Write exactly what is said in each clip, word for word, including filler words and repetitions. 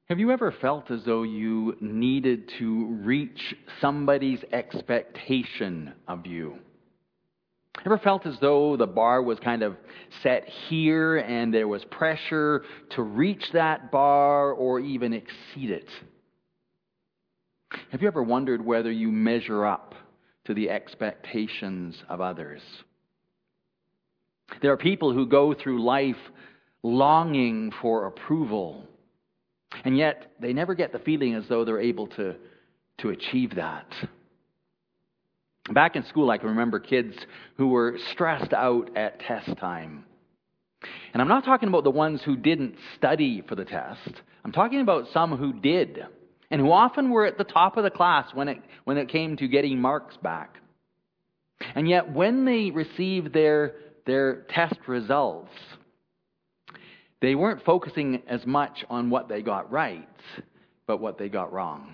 Have you ever felt as though you needed to reach somebody's expectation of you? Ever felt as though the bar was kind of set here and there was pressure to reach that bar or even exceed it? Have you ever wondered whether you measure up to the expectations of others? There are people who go through life longing for approval, and yet they never get the feeling as though they're able to, to achieve that. Back in school, I can remember kids who were stressed out at test time. And I'm not talking about the ones who didn't study for the test. I'm talking about some who did, and who often were at the top of the class when it, when it came to getting marks back. And yet when they received their, their test results, they weren't focusing as much on what they got right, but what they got wrong.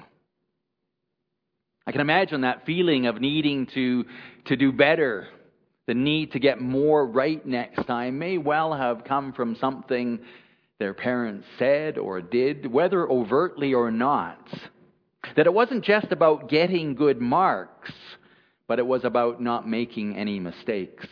I can imagine that feeling of needing to, to do better, the need to get more right next time, may well have come from something their parents said or did, whether overtly or not. That it wasn't just about getting good marks, but it was about not making any mistakes.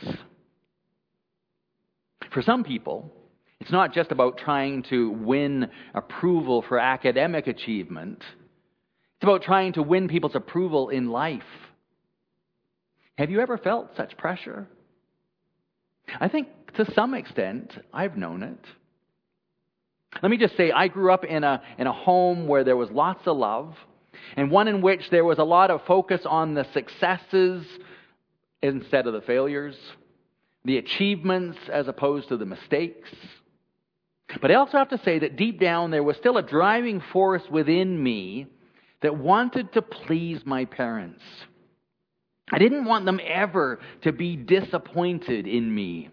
For some people, it's not just about trying to win approval for academic achievement. It's about trying to win people's approval in life. Have you ever felt such pressure? I think to some extent, I've known it. Let me just say, I grew up in a, in a home where there was lots of love, and one in which there was a lot of focus on the successes instead of the failures, the achievements as opposed to the mistakes. But I also have to say that deep down there was still a driving force within me that wanted to please my parents. I didn't want them ever to be disappointed in me.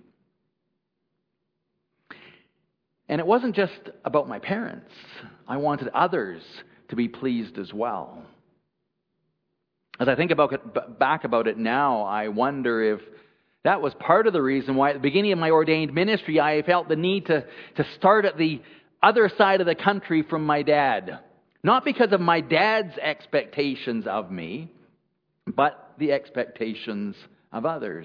And it wasn't just about my parents. I wanted others to be pleased as well. As I think about it, back about it now, I wonder if that was part of the reason why at the beginning of my ordained ministry, I felt the need to, to start at the other side of the country from my dad. Not because of my dad's expectations of me, but the expectations of others.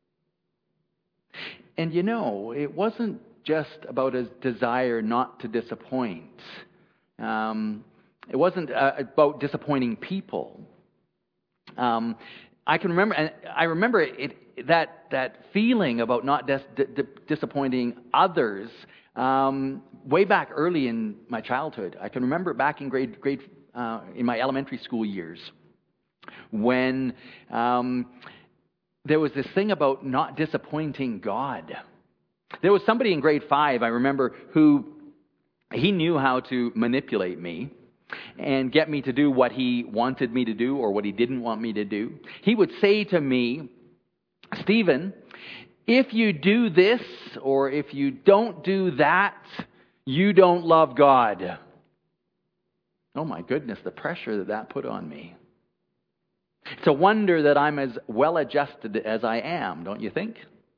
And you know, it wasn't just about a desire not to disappoint. Um, it wasn't uh, about disappointing people. Um, I can remember, and I remember it, that that feeling about not dis- d- disappointing others um, way back early in my childhood. I can remember back in grade grade uh, in my elementary school years when um, there was this thing about not disappointing God. There was somebody in grade five, I remember, who he knew how to manipulate me and get me to do what he wanted me to do or what he didn't want me to do. He would say to me, Stephen, if you do this or if you don't do that, you don't love God. Oh my goodness, the pressure that that put on me. It's a wonder that I'm as well adjusted as I am, don't you think?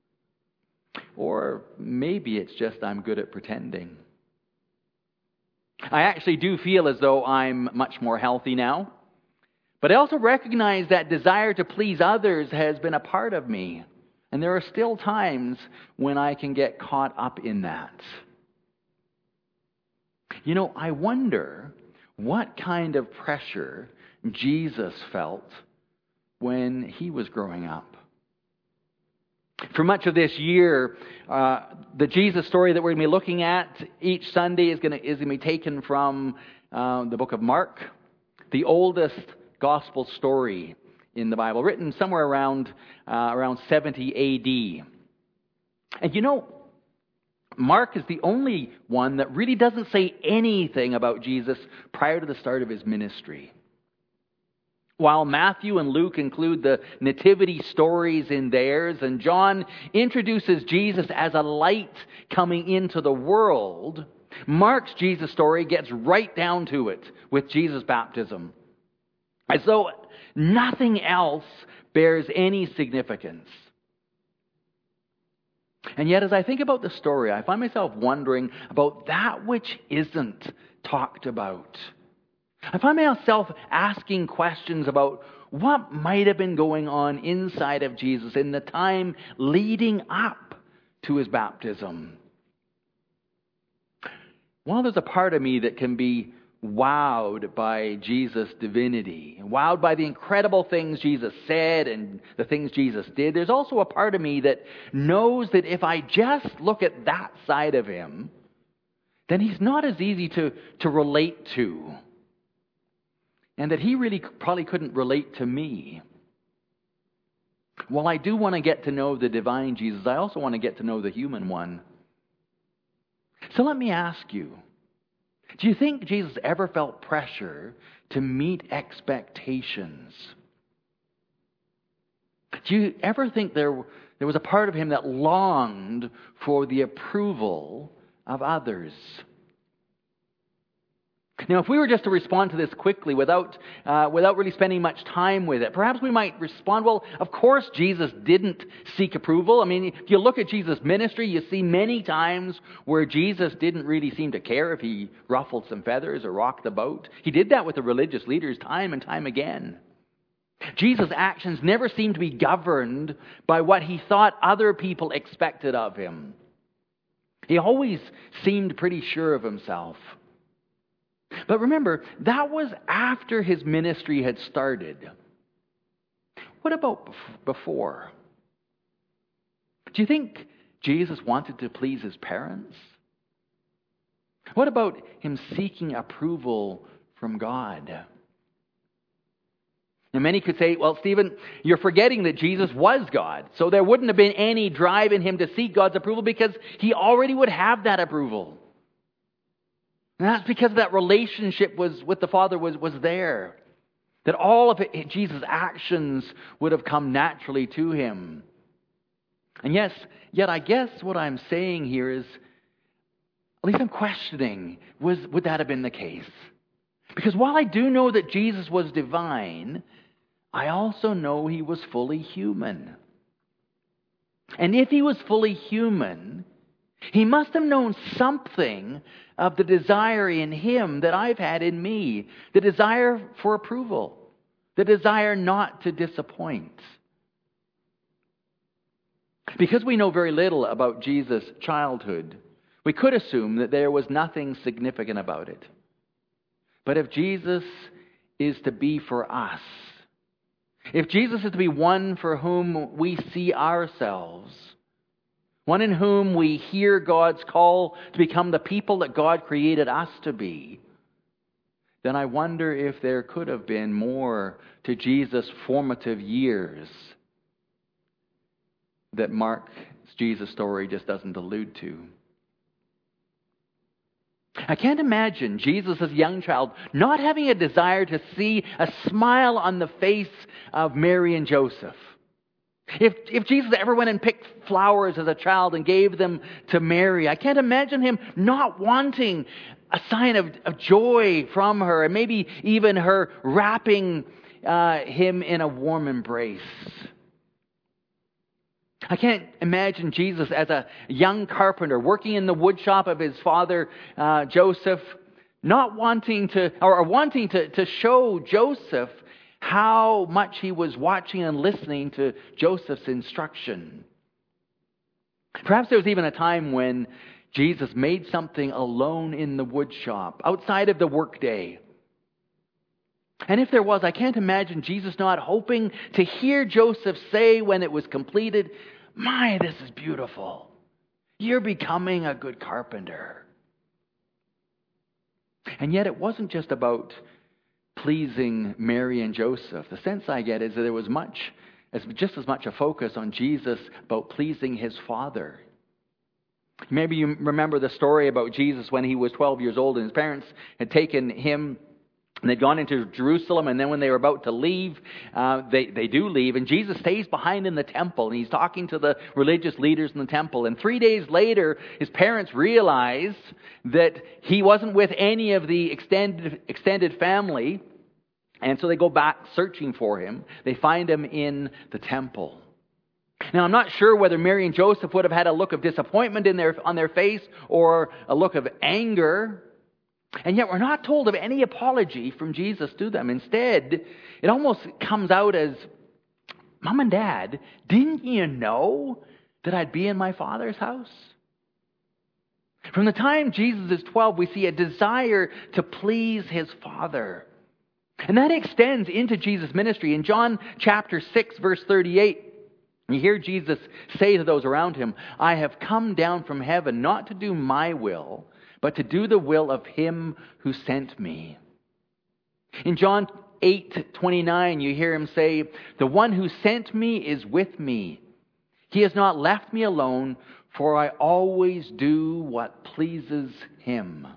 Or maybe it's just I'm good at pretending. I actually do feel as though I'm much more healthy now. But I also recognize that desire to please others has been a part of me. And there are still times when I can get caught up in that. You know, I wonder what kind of pressure Jesus felt when he was growing up. For much of this year, uh, the Jesus story that we're going to be looking at each Sunday is going to, is going to be taken from uh, the book of Mark, the oldest gospel story in the Bible, written somewhere around uh, around seventy A D. And you know, Mark is the only one that really doesn't say anything about Jesus prior to the start of his ministry. While Matthew and Luke include the nativity stories in theirs, and John introduces Jesus as a light coming into the world, Mark's Jesus story gets right down to it with Jesus' baptism, as though nothing else bears any significance. And yet, as I think about the story, I find myself wondering about that which isn't talked about. I find myself asking questions about what might have been going on inside of Jesus in the time leading up to his baptism. Well, there's a part of me that can be wowed by Jesus' divinity, wowed by the incredible things Jesus said and the things Jesus did. There's also a part of me that knows that if I just look at that side of him, then he's not as easy to, to relate to. And that he really probably couldn't relate to me. While I do want to get to know the divine Jesus, I also want to get to know the human one. So let me ask you, do you think Jesus ever felt pressure to meet expectations? Do you ever think there, there was a part of him that longed for the approval of others? Now, if we were just to respond to this quickly without uh, without really spending much time with it, perhaps we might respond, well, of course Jesus didn't seek approval. I mean, if you look at Jesus' ministry, you see many times where Jesus didn't really seem to care if he ruffled some feathers or rocked the boat. He did that with the religious leaders time and time again. Jesus' actions never seemed to be governed by what he thought other people expected of him. He always seemed pretty sure of himself. But remember, that was after his ministry had started. What about before? Do you think Jesus wanted to please his parents? What about him seeking approval from God? Now, many could say, well, Stephen, you're forgetting that Jesus was God. So there wouldn't have been any drive in him to seek God's approval because he already would have that approval. And that's because that relationship was with the Father was, was there. That all of it, Jesus' actions would have come naturally to him. And yes, yet I guess what I'm saying here is, at least I'm questioning, was would that have been the case? Because while I do know that Jesus was divine, I also know he was fully human. And if he was fully human, he must have known something of the desire in him that I've had in me. The desire for approval. The desire not to disappoint. Because we know very little about Jesus' childhood, we could assume that there was nothing significant about it. But if Jesus is to be for us, if Jesus is to be one for whom we see ourselves, one in whom we hear God's call to become the people that God created us to be, then I wonder if there could have been more to Jesus' formative years that Mark's Jesus story just doesn't allude to. I can't imagine Jesus as a young child not having a desire to see a smile on the face of Mary and Joseph. If if Jesus ever went and picked flowers as a child and gave them to Mary, I can't imagine him not wanting a sign of, of joy from her, and maybe even her wrapping uh, him in a warm embrace. I can't imagine Jesus as a young carpenter working in the wood shop of his father uh, Joseph, not wanting to, or wanting to, to show Joseph how much he was watching and listening to Joseph's instruction. Perhaps there was even a time when Jesus made something alone in the wood shop, outside of the workday. And if there was, I can't imagine Jesus not hoping to hear Joseph say when it was completed, "My, this is beautiful. You're becoming a good carpenter." And yet it wasn't just about pleasing Mary and Joseph. The sense I get is that there was much, as just as much a focus on Jesus about pleasing his Father. Maybe you remember the story about Jesus when he was twelve years old and his parents had taken him and they'd gone into Jerusalem, and then when they were about to leave, uh, they, they do leave, and Jesus stays behind in the temple, and he's talking to the religious leaders in the temple. And three days later, his parents realize that he wasn't with any of the extended, extended family, and so they go back searching for him. They find him in the temple. Now, I'm not sure whether Mary and Joseph would have had a look of disappointment in their, on their face or a look of anger. And yet we're not told of any apology from Jesus to them. Instead, it almost comes out as, Mom and Dad, didn't you know that I'd be in my Father's house? From the time Jesus is twelve, we see a desire to please his Father. And that extends into Jesus' ministry. In John chapter six, verse thirty-eight, you hear Jesus say to those around him, I have come down from heaven not to do my will, but to do the will of him who sent me. In John eight twenty-nine, you hear him say, the one who sent me is with me. He has not left me alone, for I always do what pleases him.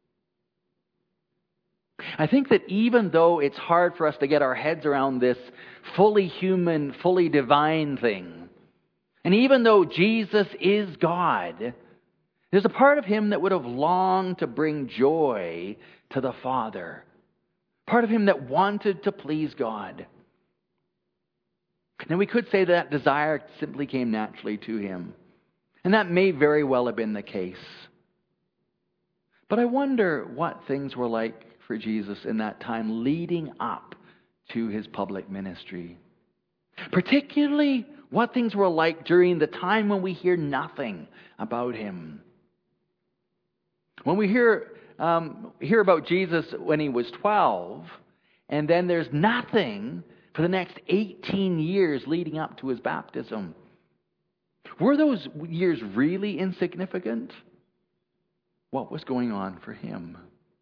I think that even though it's hard for us to get our heads around this fully human, fully divine thing, and even though Jesus is God, there's a part of him that would have longed to bring joy to the Father. Part of him that wanted to please God. Now we could say that desire simply came naturally to him. And that may very well have been the case. But I wonder what things were like for Jesus in that time leading up to his public ministry. Particularly what things were like during the time when we hear nothing about him. When we hear um, hear about Jesus when he was twelve, and then there's nothing for the next eighteen years leading up to his baptism. Were those years really insignificant? What was going on for him?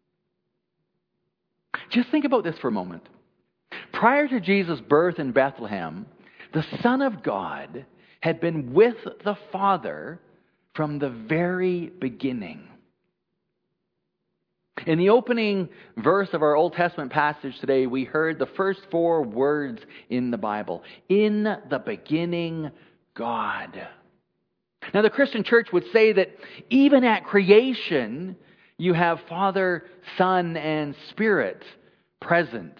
Just think about this for a moment. Prior to Jesus' birth in Bethlehem, the Son of God had been with the Father from the very beginning. In the opening verse of our Old Testament passage today, we heard the first four words in the Bible. In the beginning, God. Now, the Christian church would say that even at creation, you have Father, Son, and Spirit present.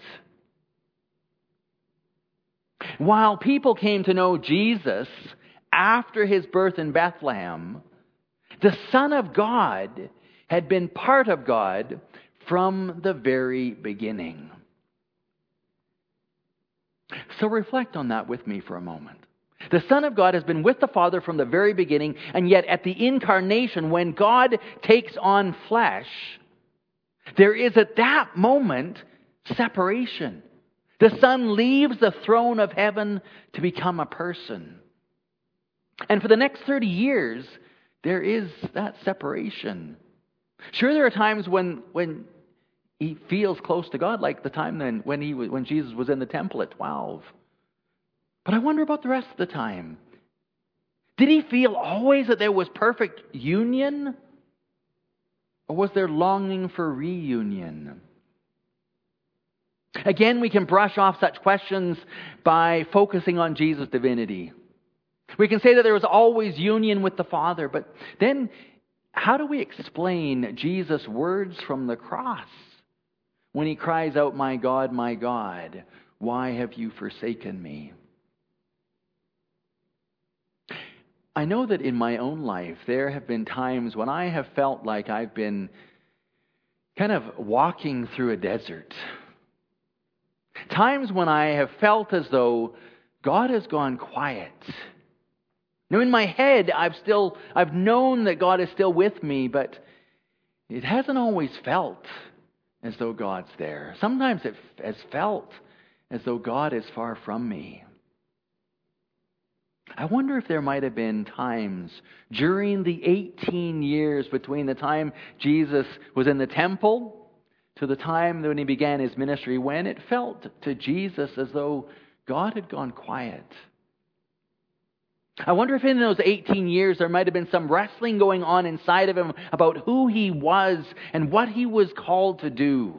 While people came to know Jesus after his birth in Bethlehem, the Son of God had been part of God from the very beginning. So reflect on that with me for a moment. The Son of God has been with the Father from the very beginning, and yet at the incarnation, when God takes on flesh, there is at that moment separation. The Son leaves the throne of heaven to become a person. And for the next thirty years, there is that separation. Sure, there are times when, when he feels close to God, like the time then when he when Jesus was in the temple at twelve. But I wonder about the rest of the time. Did he feel always that there was perfect union? Or was there longing for reunion? Again, we can brush off such questions by focusing on Jesus' divinity. We can say that there was always union with the Father, but then how do we explain Jesus' words from the cross when he cries out, "My God, my God, why have you forsaken me?" I know that in my own life, there have been times when I have felt like I've been kind of walking through a desert. Times when I have felt as though God has gone quiet. Now in my head, I've still, I've known that God is still with me, but it hasn't always felt as though God's there. Sometimes it has felt as though God is far from me. I wonder if there might have been times during the eighteen years between the time Jesus was in the temple to the time when he began his ministry, when it felt to Jesus as though God had gone quiet. I wonder if in those eighteen years there might have been some wrestling going on inside of him about who he was and what he was called to do.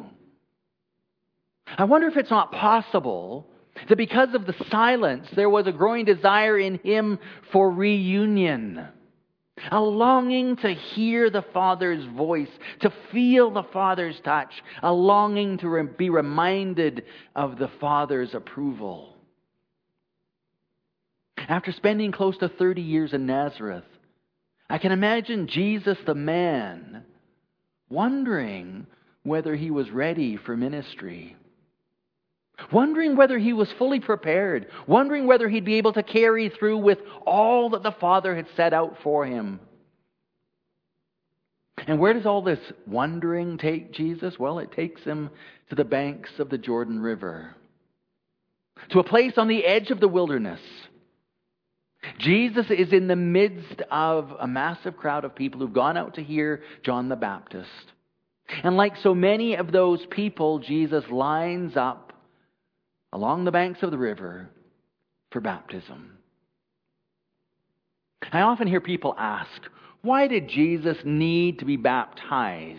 I wonder if it's not possible that because of the silence, there was a growing desire in him for reunion. A longing to hear the Father's voice, to feel the Father's touch. A longing to re- be reminded of the Father's approval. After spending close to thirty years in Nazareth, I can imagine Jesus the man wondering whether he was ready for ministry. Wondering whether he was fully prepared. Wondering whether he'd be able to carry through with all that the Father had set out for him. And where does all this wondering take Jesus? Well, it takes him to the banks of the Jordan River. To a place on the edge of the wilderness. Jesus is in the midst of a massive crowd of people who've gone out to hear John the Baptist. And like so many of those people, Jesus lines up along the banks of the river for baptism. I often hear people ask, why did Jesus need to be baptized?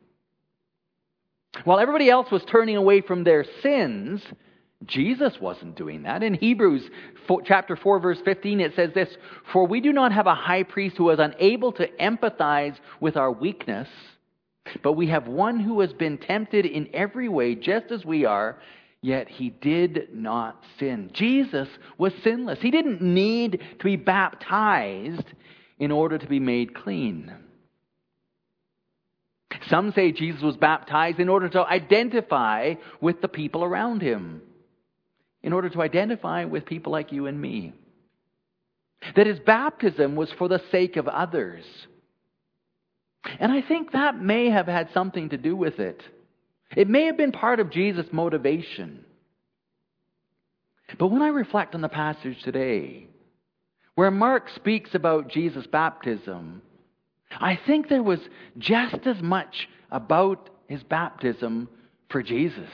While everybody else was turning away from their sins, Jesus wasn't doing that. In Hebrews chapter four, verse fifteen, it says this, "For we do not have a high priest who is unable to empathize with our weakness, but we have one who has been tempted in every way, just as we are, yet he did not sin." Jesus was sinless. He didn't need to be baptized in order to be made clean. Some say Jesus was baptized in order to identify with the people around him. In order to identify with people like you and me. That his baptism was for the sake of others. And I think that may have had something to do with it. It may have been part of Jesus' motivation. But when I reflect on the passage today, where Mark speaks about Jesus' baptism, I think there was just as much about his baptism for Jesus.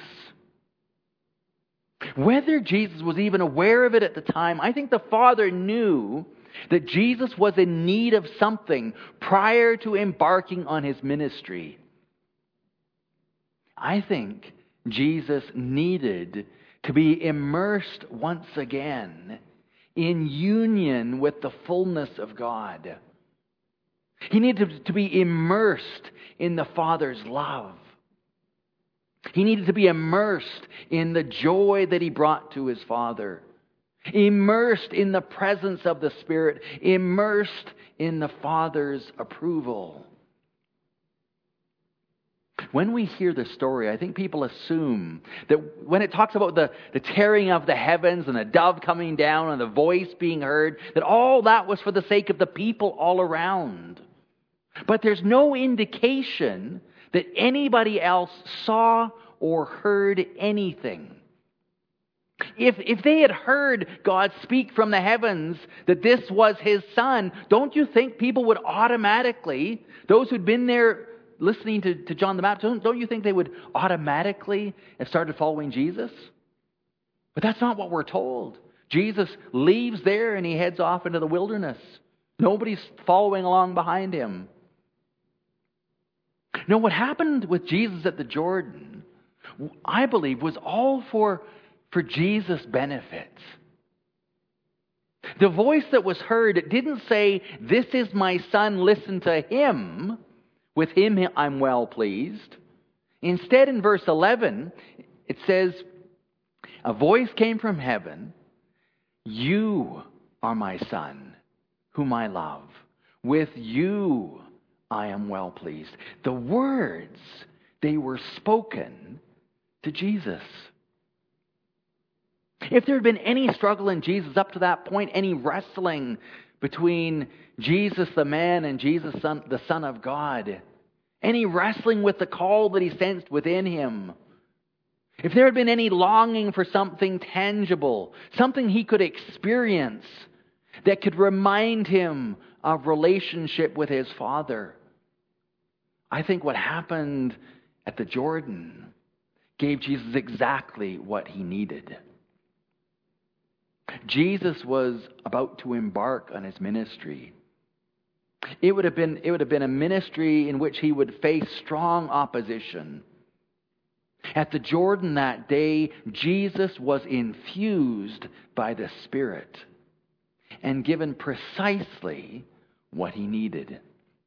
Whether Jesus was even aware of it at the time, I think the Father knew that Jesus was in need of something prior to embarking on his ministry. I think Jesus needed to be immersed once again in union with the fullness of God. He needed to be immersed in the Father's love. He needed to be immersed in the joy that he brought to his Father. Immersed in the presence of the Spirit. Immersed in the Father's approval. When we hear the story, I think people assume that when it talks about the, the tearing of the heavens and the dove coming down and the voice being heard, that all that was for the sake of the people all around. But there's no indication that anybody else saw or heard anything. If, if they had heard God speak from the heavens that this was his Son, don't you think people would automatically, those who'd been there listening to, to John the Baptist, don't, don't you think they would automatically have started following Jesus? But that's not what we're told. Jesus leaves there and he heads off into the wilderness. Nobody's following along behind him. No, what happened with Jesus at the Jordan, I believe, was all for, for Jesus' benefit. The voice that was heard, it didn't say, "This is my Son, listen to him. With him I'm well pleased." Instead, in verse eleven, it says, "A voice came from heaven, 'You are my Son, whom I love. With you I am well pleased.'" The words, they were spoken to Jesus. If there had been any struggle in Jesus up to that point, any wrestling between Jesus the man and Jesus son, the Son of God, any wrestling with the call that he sensed within him, if there had been any longing for something tangible, something he could experience that could remind him of relationship with his Father, I think what happened at the Jordan gave Jesus exactly what he needed. Jesus was about to embark on his ministry. It would have been, it would have been a ministry in which he would face strong opposition. At the Jordan that day, Jesus was infused by the Spirit and given precisely what he needed.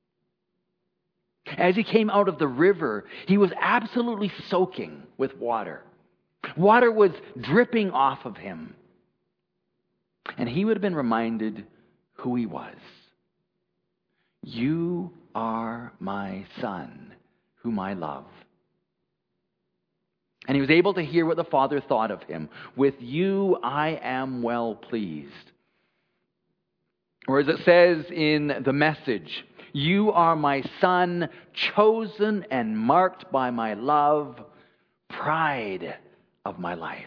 As he came out of the river, he was absolutely soaking with water. Water was dripping off of him. And he would have been reminded who he was. "You are my Son, whom I love. And he was able to hear what the Father thought of him. With you I am well pleased. Or as it says in the Message, you are my Son, chosen and marked by my love, pride of my life.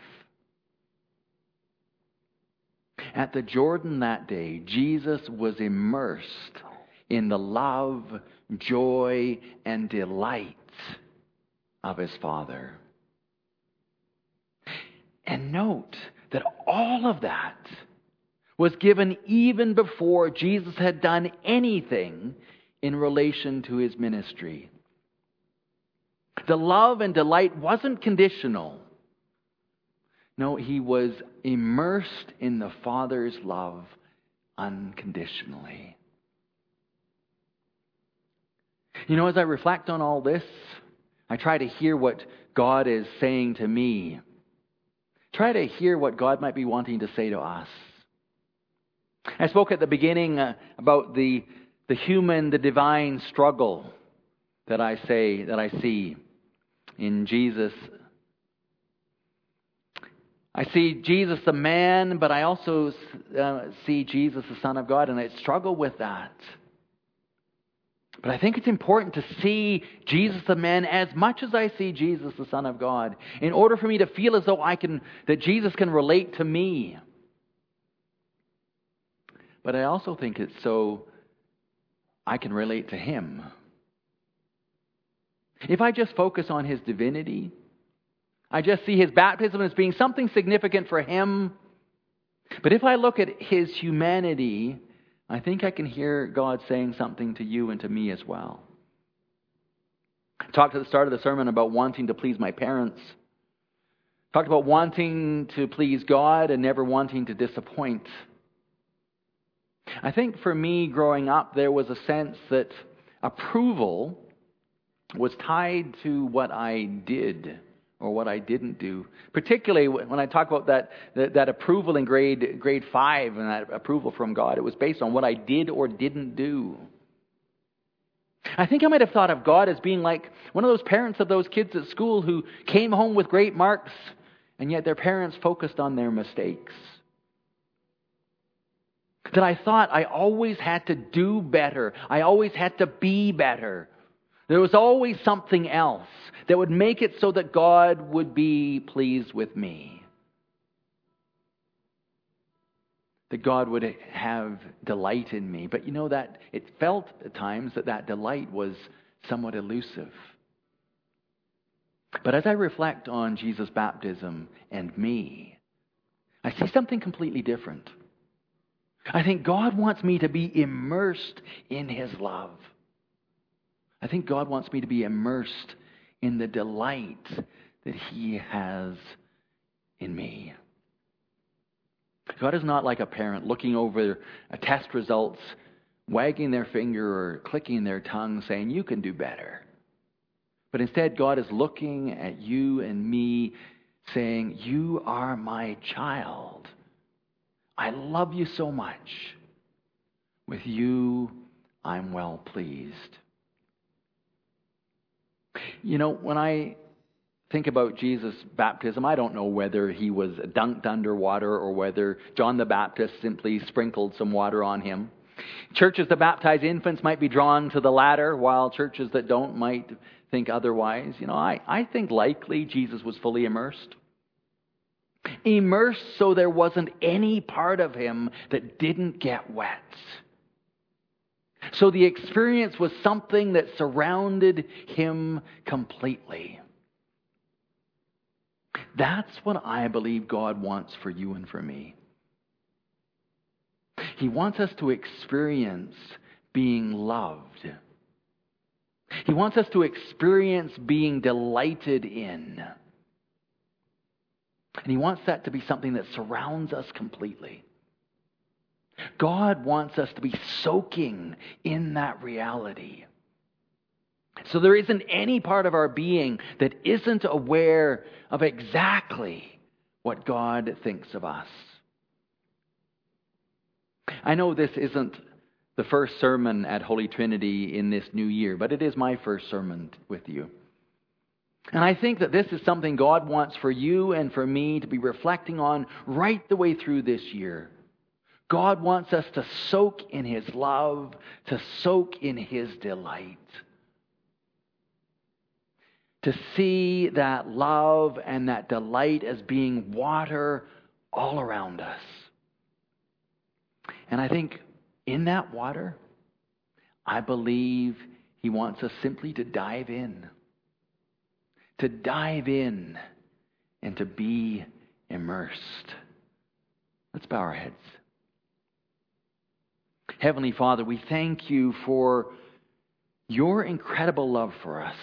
At the Jordan that day, Jesus was immersed in the love, joy, and delight of his Father. And note that all of that was given even before Jesus had done anything in relation to his ministry. The love and delight wasn't conditional. No, he was immersed in the Father's love unconditionally. You know, as I reflect on all this, I try to hear what God is saying to me. Try to hear what God might be wanting to say to us. I spoke at the beginning uh, about the the human, the divine struggle that I say, that I see in Jesus. I see Jesus the man, but I also uh, see Jesus the Son of God, and I struggle with that. But I think it's important to see Jesus the man as much as I see Jesus the Son of God, in order for me to feel as though I can, that Jesus can relate to me. But I also think it's so I can relate to him. If I just focus on his divinity, I just see his baptism as being something significant for him. But if I look at his humanity, I think I can hear God saying something to you and to me as well. I talked at the start of the sermon about wanting to please my parents. I talked about wanting to please God and never wanting to disappoint. I think for me growing up, there was a sense that approval was tied to what I did or what I didn't do. Particularly when I talk about that, that, that approval in grade, grade five and that approval from God, it was based on what I did or didn't do. I think I might have thought of God as being like one of those parents of those kids at school who came home with great marks, and yet their parents focused on their mistakes. That I thought I always had to do better. I always had to be better. There was always something else that would make it so that God would be pleased with me. That God would have delight in me. But you know that it felt at times that that delight was somewhat elusive. But as I reflect on Jesus' baptism and me, I see something completely different. I think God wants me to be immersed in his love. I think God wants me to be immersed in the delight that he has in me. God is not like a parent looking over a test results, wagging their finger or clicking their tongue saying, you can do better. But instead, God is looking at you and me saying, you are my child. I love you so much. With you, I'm well pleased. You know, when I think about Jesus' baptism, I don't know whether he was dunked underwater or whether John the Baptist simply sprinkled some water on him. Churches that baptize infants might be drawn to the latter, while churches that don't might think otherwise. You know, I, I think likely Jesus was fully immersed. Immersed so there wasn't any part of him that didn't get wet. So the experience was something that surrounded him completely. That's what I believe God wants for you and for me. He wants us to experience being loved. He wants us to experience being delighted in. And he wants that to be something that surrounds us completely. God wants us to be soaking in that reality. So there isn't any part of our being that isn't aware of exactly what God thinks of us. I know this isn't the first sermon at Holy Trinity in this new year, but it is my first sermon with you. And I think that this is something God wants for you and for me to be reflecting on right the way through this year. God wants us to soak in His love, to soak in His delight. To see that love and that delight as being water all around us. And I think in that water, I believe He wants us simply to dive in. To dive in and to be immersed. Let's bow our heads. Heavenly Father, we thank You for Your incredible love for us.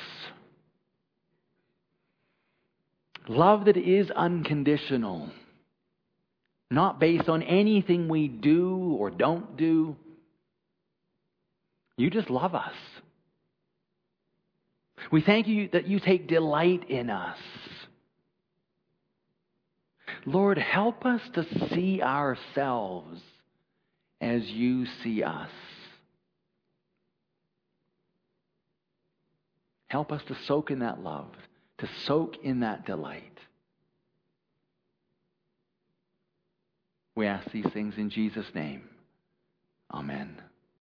Love that is unconditional. Not based on anything we do or don't do. You just love us. We thank You that You take delight in us. Lord, help us to see ourselves as You see us. Help us to soak in that love, to soak in that delight. We ask these things in Jesus' name. Amen.